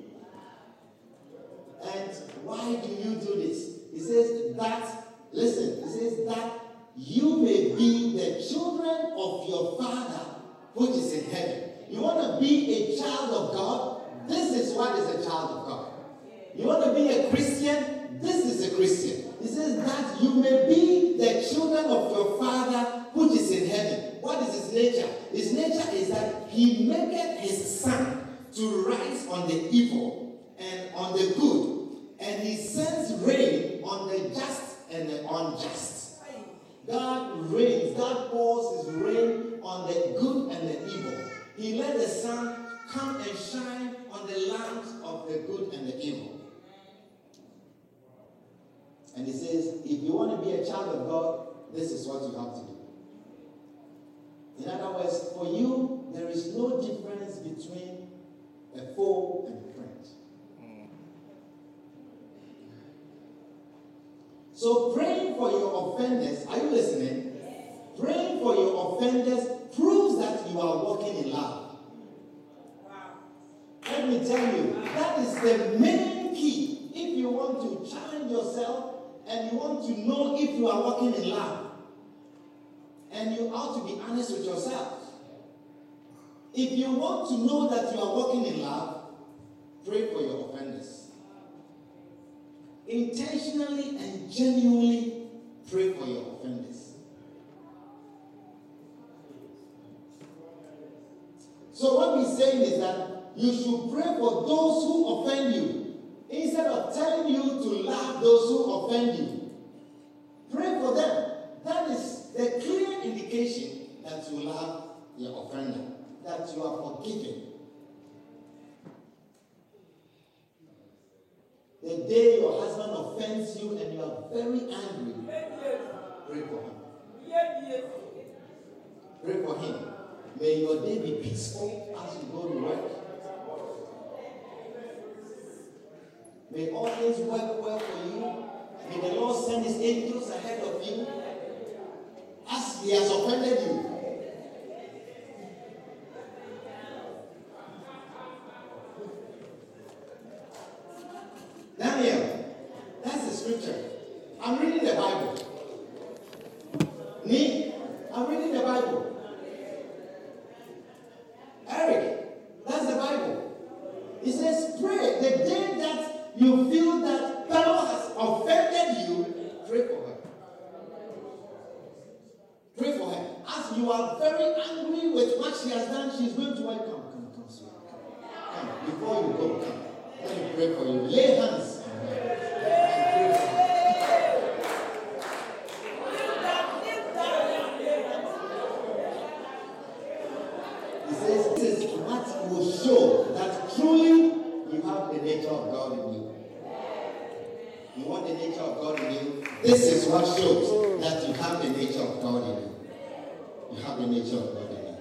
And why do you do this? He says that, listen, he says that you may be the children of your Father which is in heaven. You want to be a child of God? This is what is a child of God. You want to be a Christian? This is a Christian. He says that you may be the children of your Father which is in heaven. What is his nature? His nature is that he maketh his sun to rise on the evil and on the good. And he sends rain on the just and the unjust. God rains, God pours his rain on the good and the evil. He let the sun come and shine on the lands of the good and the evil. And he says, if you want to be a child of God, this is what you have to do. In other words, for you, there is no difference between a foe and a friend. So praying for your offenders, are you listening? Yes. Praying for your offenders proves that you are walking in love. Wow. Let me tell you, that is the main key. If you want to challenge yourself and you want to know if you are walking in love, and you ought to be honest with yourself. If you want to know that you are walking in love, pray for your offenders. Intentionally and genuinely pray for your offenders. So what we're saying is that you should pray for those who offend you instead of telling you to love those who offend you. Pray for them. That is the clear indication that you love your offender, that you are forgiven. The day your husband offends you and you are very angry, pray for him. Pray for him. May your day be peaceful as you go to work. May all things work well for you. May the Lord send his angels ahead of you as he has offended you. Daniel, that's the scripture. I'm reading the Bible. Me, I'm reading the Bible. Eric, that's the Bible. It says, pray the day that you feel that Pharaoh has offended you, pray for her. Pray for her. As you are very angry with what she has done, she's going to welcome. Come, come, come, sweetheart. Come. Come. Before you go, come. Let me pray for you. Lay hands on her. He says, this is what will show that truly you have the nature of God in you. You want the nature of God in you? This is what shows that you have the nature of God in you. You have the nature of God in you.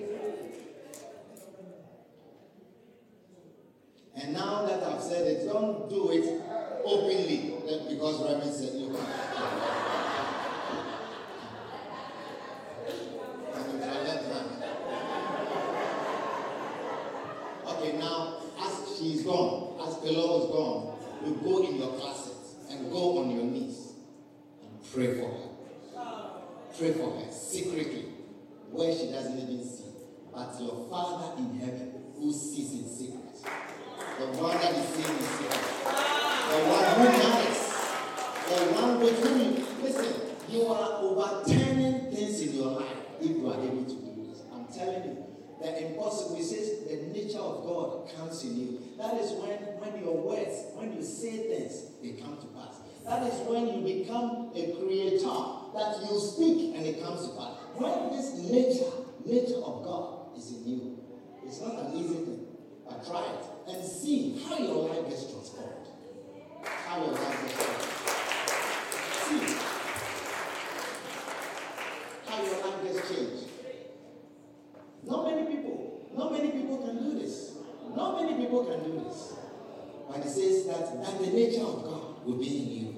And now that I've said it, don't do it openly because Reverend said you can't. Okay, now as she's gone, as Pillow is gone, you go in your closet and go on your knees and pray for her. Pray for her secretly, where she doesn't even see. But your Father in heaven, who sees in secret, the one that is seeing in secret, the one who knows, the one with whom you listen. You are overturning things in your life if you are able to do this. I'm telling you, the impossible. It says the nature of God comes in you. That is when, when your words, when you say things, they come to pass. That is when you become a creator, that you speak and it comes to pass. When this nature, nature of God is in you, it's not an easy thing, but try it and see how your life gets transformed. How your life gets transformed. See how your life gets changed. Not many people, not many people can do this. Not many people can do this. But it says that, that the nature of God will be in you.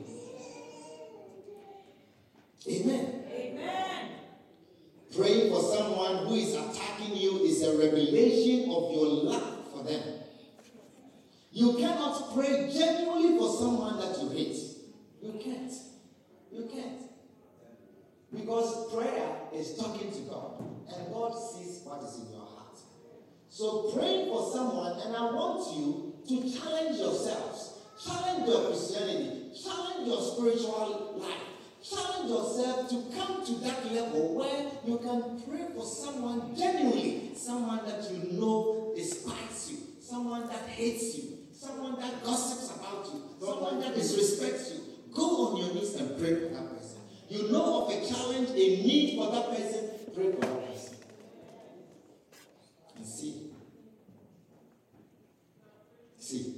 Amen. Amen. Praying for someone who is attacking you is a revelation of your love for them. You cannot pray genuinely for someone that you hate. You can't. You can't. Because prayer is talking to God. And God sees what is in your heart. So praying for someone, and I want you to challenge yourselves. Challenge your Christianity. Challenge your spiritual life. Challenge yourself to come to that level where you can pray for someone genuinely. Someone that you know despises you. Someone that hates you. Someone that gossips about you. Someone that disrespects you. Go on your knees and pray for that person. You know of a challenge, a need for that person. Pray for that person. And see. See.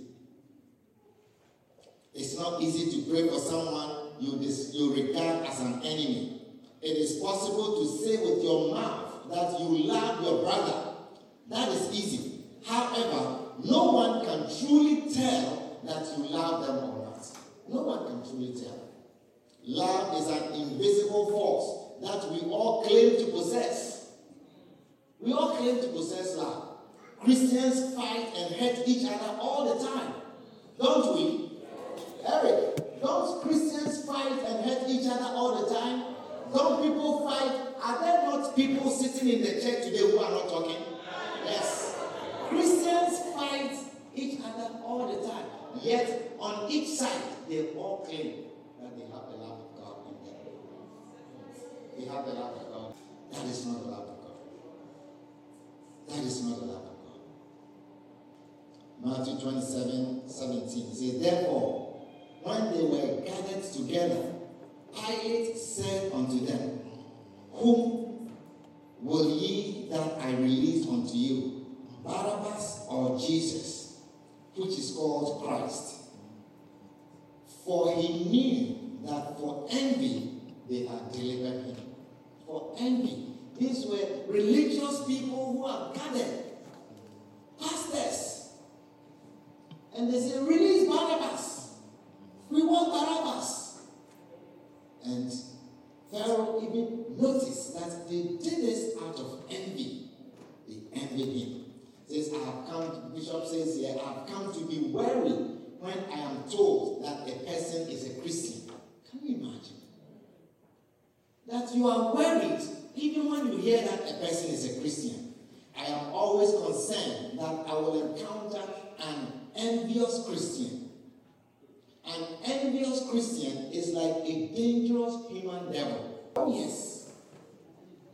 It's not easy to pray for someone you, dis- you regard as an enemy. It is possible to say with your mouth that you love your brother. That is easy. However, no one can truly tell that you love them or not. No one can truly tell. Love is an invisible force that we all claim to possess. We all claim to possess love. Christians fight and hurt each other all the time. Don't we? Eric, don't Christians fight and hurt each other all the time? Don't people fight? Are there not people sitting in the church today who are not talking? Yes. Christians fight each other all the time. Yet, on each side, they all claim that they have the love of God in them. They have the love of God. That is not the love of God. That is not the love of God. Matthew twenty-seven, seventeen says, therefore, when they were gathered together, Pilate said unto them, whom will ye that I release unto you, Barabbas or Jesus, which is called Christ? For he knew that for envy they had delivered him. For envy. These were religious people who are gathered, pastors. And they say, release Barabbas. We want Barabbas. And Pharaoh even noticed that they did this out of envy. They envied him. Says, I have come, to, the bishop says here, I have come to be wary when I am told that a person is a Christian. Can you imagine? That you are worried even when you hear that a person is a Christian. I am always concerned that I will encounter an envious Christian. An envious Christian is like a dangerous human devil. Oh yes.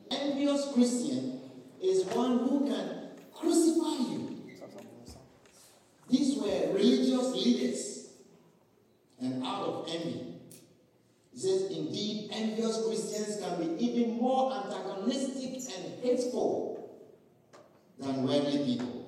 Envious Christian is one who can crucify you. religious leaders and out of envy. He says, indeed, envious Christians can be even more antagonistic and hateful than worldly people.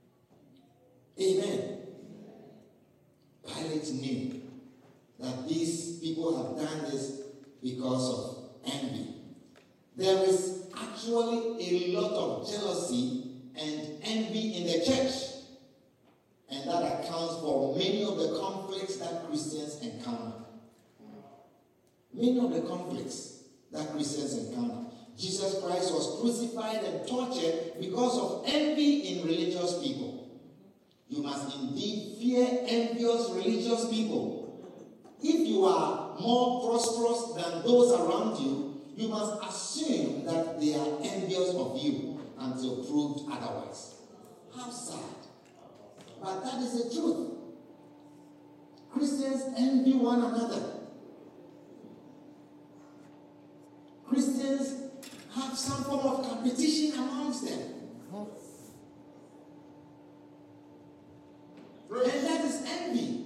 Amen. Pilate knew that these people have done this because of envy. There is actually a lot of jealousy and envy in the church. And that accounts for many of the conflicts that Christians encounter. Many of the conflicts that Christians encounter. Jesus Christ was crucified and tortured because of envy in religious people. You must indeed fear envious religious people. If you are more prosperous than those around you, you must assume that they are envious of you until proved otherwise. How sad. But that is the truth. Christians envy one another. Christians have some form of competition amongst them. And that is envy.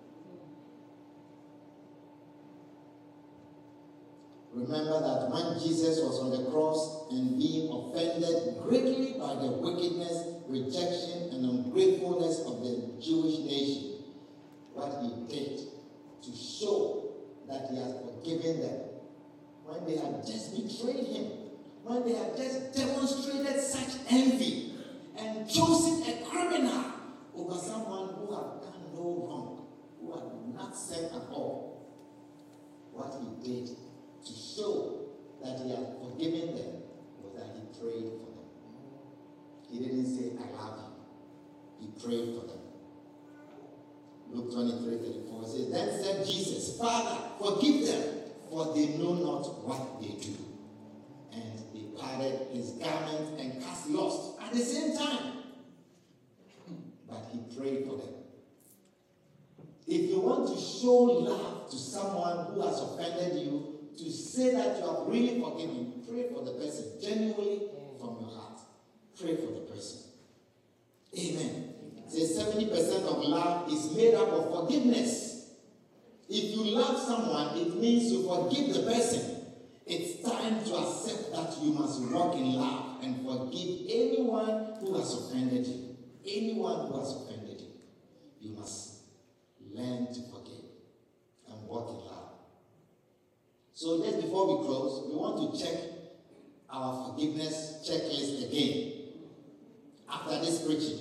Remember that when Jesus was on the cross and being offended greatly by the wickedness, rejection, and ungratefulness of the Jewish nation, what he did to show that he has forgiven them, when they had just betrayed him, when they had just demonstrated such envy and chosen a criminal over someone who had done no wrong, who had not sinned at all, what he did to show that he had forgiven them was that he prayed for them. He didn't say, I love you. He prayed for them. Luke twenty-three thirty-four says, then said Jesus, Father, forgive them, for they know not what they do. And he parted his garment and cast lots at the same time. But he prayed for them. If you want to show love to someone who has offended you, to say that you have really forgiven, pray for the person genuinely from your heart. Pray for the person. Amen. Say seventy percent of love is made up of forgiveness. If you love someone, it means you forgive the person. It's time to accept that you must walk in love and forgive anyone who has offended you. Anyone who has offended you. You must learn to forgive and walk in love. So just before we close, we want to check our forgiveness checklist again. After this preaching,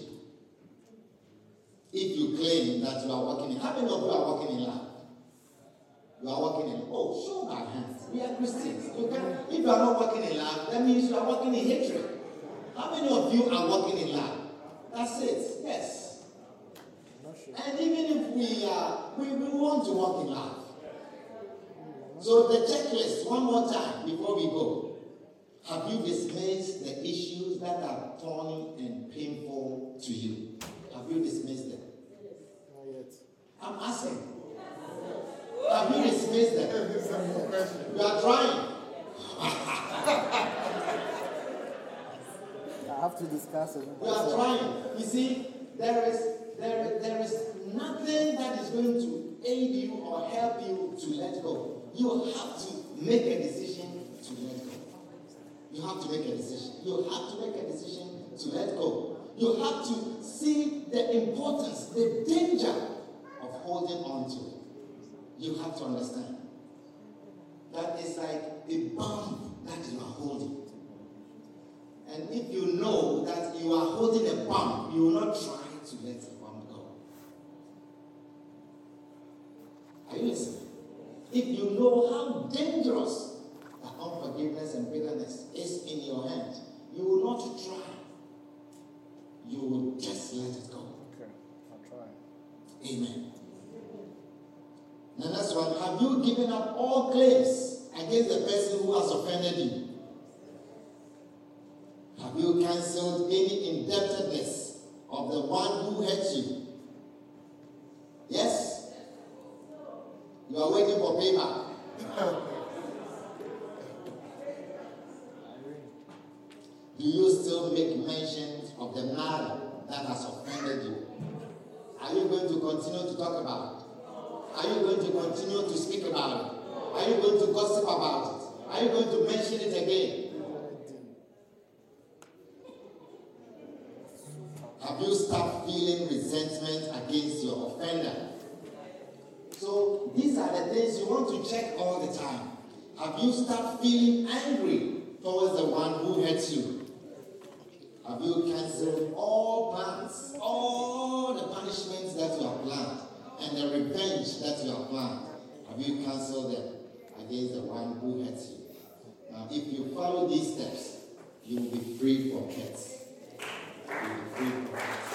if you claim that you are walking in, how many of you are walking in love? You are walking in, oh, show by hands. We are Christians. You can, if you are not walking in love, that means you are walking in hatred. How many of you are walking in love? That's it. Yes. And even if we are, we, we want to walk in love. So the checklist, one more time before we go. Have you dismissed the issues that are thorny and painful to you? Have you dismissed them? Not yet. I'm asking. Have you dismissed them? You are trying. I have to discuss it. You are trying. You see, there is there, there is nothing that is going to aid you or help you to let go. You have to make a decision to let go. You have to make a decision. You have to make a decision to let go. You have to see the importance, the danger of holding on to it. You have to understand that it's like a bomb that you are holding. And if you know that you are holding a bomb, you will not try to let the bomb go. Are you listening? If you know how dangerous that unforgiveness and bitterness is in your hand, you will not try. You will just let it go. Okay, I'll try. Amen. Now that's one. Have you given up all claims against the person who has offended you? Have you cancelled any indebtedness of the one who hurt you? Yes? You are waiting for payback. Do you still make mention of the matter that has offended you? Are you going to continue to talk about it? Are you going to continue to speak about it? Are you going to gossip about it? Are you going to mention it again? Have you stopped feeling resentment against your offender? So these are the things you want to check all the time. Have you stopped feeling angry towards the one who hurt you? Have you cancelled all plans, all the punishments that you have planned, and the revenge that you have planned? Have you cancelled them against the one who hurt you? Now, if you follow these steps, you will be free from hurts. You will be free from hurts.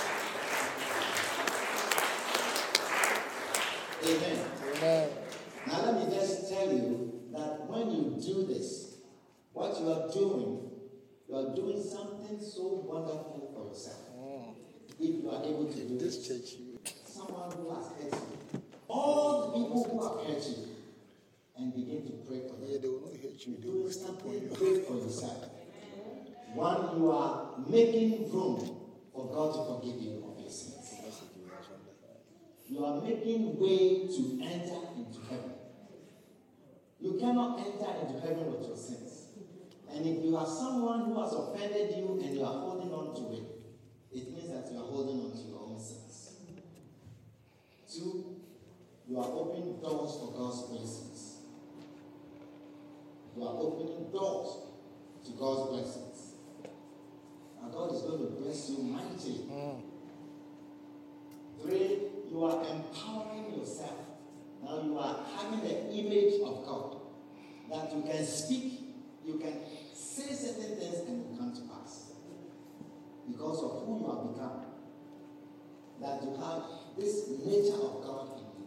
Amen. Amen. Now, let me just tell you that when you do this, what you are doing, you are doing something so wonderful for yourself. Mm. If you are able to do This this, church, you. someone who has hurt you, all the people who have hurt you, and begin to pray for Yeah, them. they will not hate you. They Do will step on something you. great for yourself. One, you are making room for God to forgive you of your sins. You are making way to enter into heaven. You cannot enter into heaven with your sins. And if you have someone who has offended you and you are holding on to it, it means that you are holding on to your own sins. Two, you are opening doors for God's blessings. You are opening doors to God's blessings. And God is going to bless you mightily. Mm. Three, you are empowering yourself. Now you are having the image of God. That you can speak, you can say certain things and it will come to pass. Because of who you have become. That you have this nature of God in you.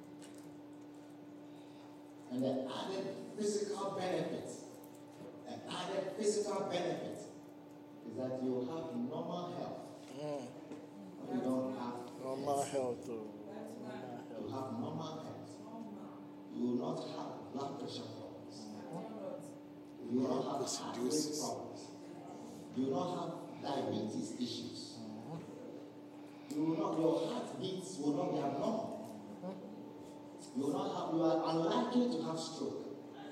And the added physical benefit, the added physical benefit is that you will have normal health. Mm. You don't have Normal health. health. oh. You have normal health. You will not have blood pressure problems. You will not have heart rate problems. You will not have diabetes issues. You will not, your heartbeats will not be abnormal. You will not have, you are unlikely to have stroke.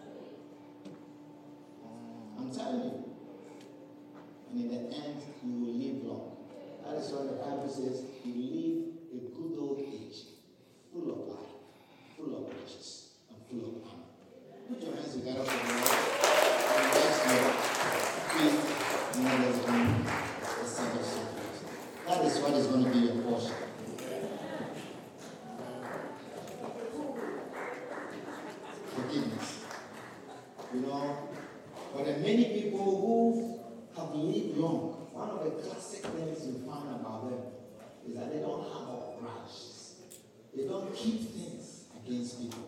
I'm telling you. And in the end, you will live long. That is why the Bible says you live a good old age, full of life, full of riches, and full of honor. Put your hands together for the Lord. And let's go. Please, and then let's bring the Sabbath service. That is what is going to be your portion. Forgiveness. You know, for the many people who have lived long, one of the classic things you find about them is that they don't have a grudge. They don't keep things against people.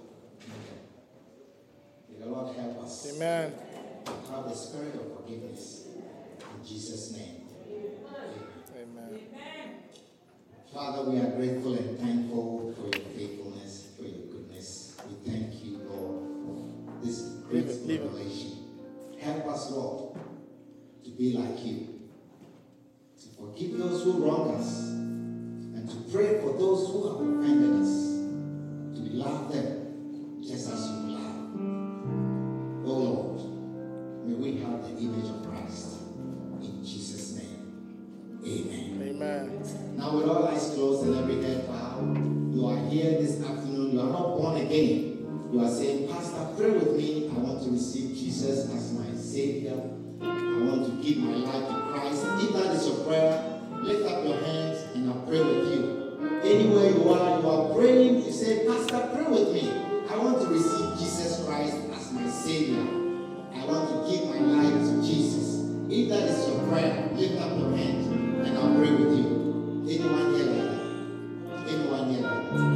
May the Lord help us. Amen. To have the spirit of forgiveness. In Jesus' name. Amen. Amen. Father, we are grateful and thankful for your faithfulness, for your goodness. We thank you, Lord, for this great Leave it, leave it. revelation. Help us, Lord, to be like you. To forgive those who wrong us. And to pray for those who have offended us. To love them just as you love. Oh Lord, may we have the image of Christ. In Jesus' name. Amen. Amen. Now with all eyes closed and every head bowed, you are here this afternoon, you are not born again. You are saying, Pastor, pray with me. I want to receive Jesus as my Savior. I want to give my life to Christ. If that is your prayer, lift up your hands and I'll pray with you. Anywhere you are, you are praying, you say, Pastor, pray with me. I want to receive Jesus Christ as my Savior. I want to give my life to Jesus. If that is your prayer, lift up your hands and I'll pray with you. Anyone here like that? Anyone here like that?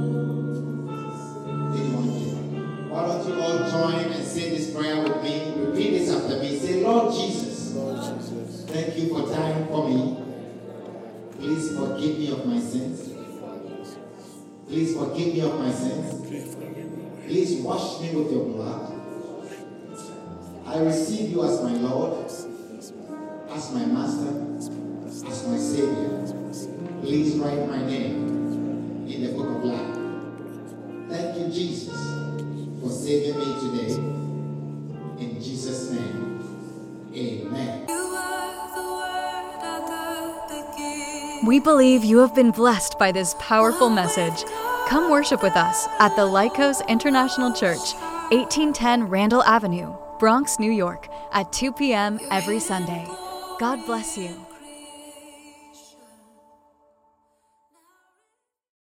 Anyone here like that? Why don't you all join and say this prayer with me? Repeat this after me. Say, Lord Jesus, Lord Jesus. thank you for dying for me. Please forgive me of my sins. Please forgive me of my sins. Please wash me with your blood. I receive you as my Lord, as my Master, as my Savior. Please write my name in the book of life. Thank you, Jesus, for saving me today. In Jesus' name, amen. We believe you have been blessed by this powerful message. Come worship with us at the Lycos International Church, eighteen ten Randall Avenue, Bronx, New York, at two p.m. every Sunday. God bless you.